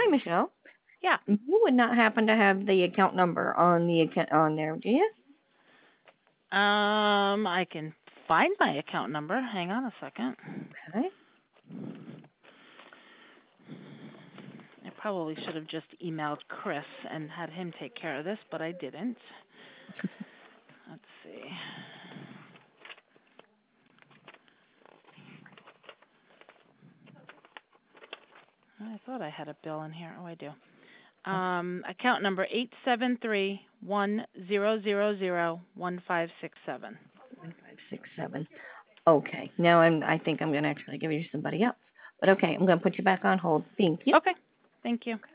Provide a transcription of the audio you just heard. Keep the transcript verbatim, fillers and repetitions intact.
Hi, Michelle. Yeah. You would not happen to have the account number on the account on there, do you? Um, I can find my account number. Hang on a second. Okay. I probably should have just emailed Chris and had him take care of this, but I didn't. Let's see. I thought I had a bill in here. Oh, I do. Um, account number eight seven three one zero zero zero one five six seven. One five six seven. Okay. Now I'm. I think I'm going to actually give you somebody else. But okay, I'm going to put you back on hold. Thank you. Okay. Thank you.